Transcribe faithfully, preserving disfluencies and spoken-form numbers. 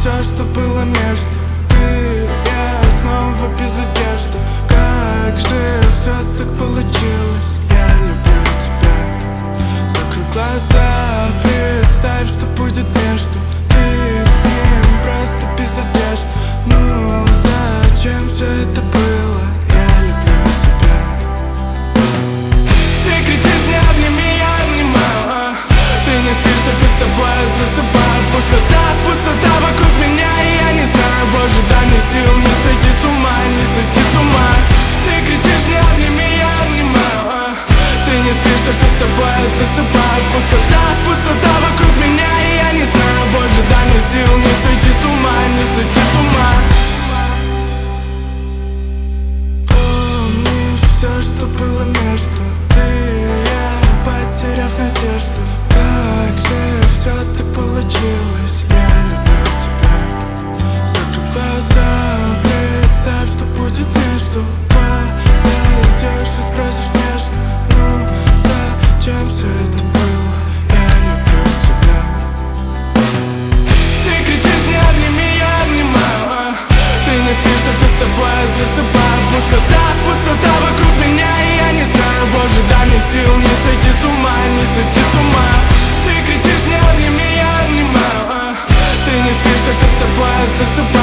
все, что было между. Ты, я, снова без одежды. Как же все так получилось? Я люблю тебя. Закрой глаза, представь, что будет между. Ты с ним просто без одежды. Ну, зачем все это было? Я люблю тебя. Ты кричишь мне обними, я обнимаю, а? Ты не спишь, только с тобой я засыпаю. Пустота, пустота вокруг меня, и я не знаю, боже, дай мне сил не сойти с ума, не сойти с ума. Ты кричишь мне обними, я обнимаю, а? Ты не спишь, только с тобой я засыпаю. Пустота, пустота вокруг меня, и я не знаю, боже, дай мне сил не сойти с ума, не сойти с ума. Помнишь все, что было между. Ты и я, потеряв надежду. Как же все так получилось? Я люблю тебя. Закрой глаза, представь, что будет между. Подойдешь и спросишь нежно, ну зачем все это было? Я люблю тебя. Ты кричишь мне обними, я обнимаю, а? Ты не спишь, только с тобой я засыпаю. Пустота, пустота вокруг меня, и я не знаю, боже, дай мне сил не сойти с ума, не сойти с ума. Ты кричишь мне обними, я обнимаю, а? Ты не спишь, только с тобой я засыпаю.